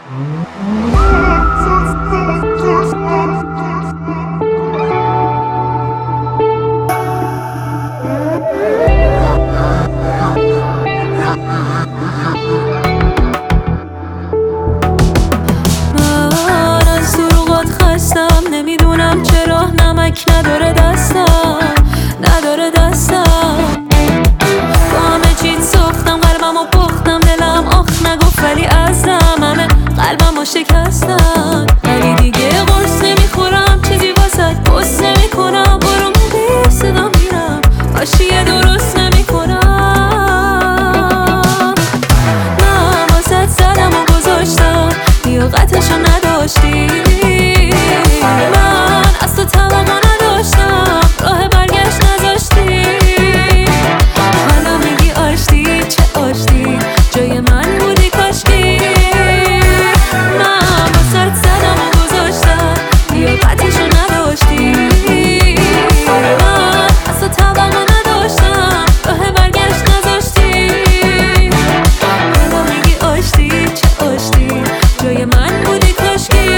نمیدونم چرا نمک نداره دستم با همه چیز ساختم قلبم و پختم دلم آخ نگفت ولی ازم همه قلبم رو شکستن ولی دیگه قرص نمیخورم چیزی واسد بس نمیکنم برو میدی صدا میرم آشیه درست نمیکنم من واسد زدم و گذاشتم لیاقتشو نداشتی من از تو توقع نداشتم راه برگشت نذاشتی حالا میگی آشتی چه آشتی جای من بودی کاشکی من با سرت زدم و گذاشتم لیاقتشو نداشتی من از تو توقع نداشتم راه برگشت نذاشتی حالا میگی آشتی چه آشتی جای من بودی کاشکی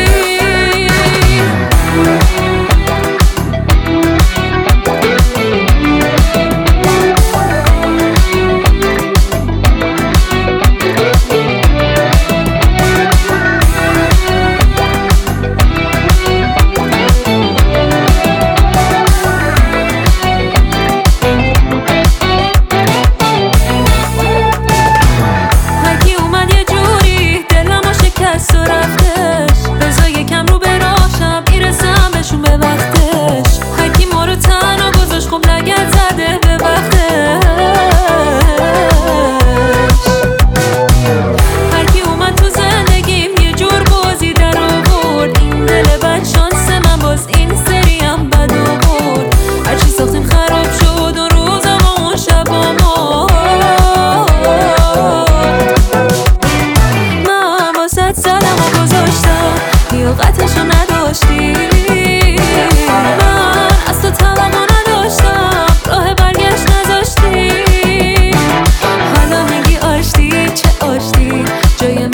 لیاقتشو نداشتی من از تو توقع نداشتم راه برگشت نذاشتی حالا میگی آشتی چه آشتی جای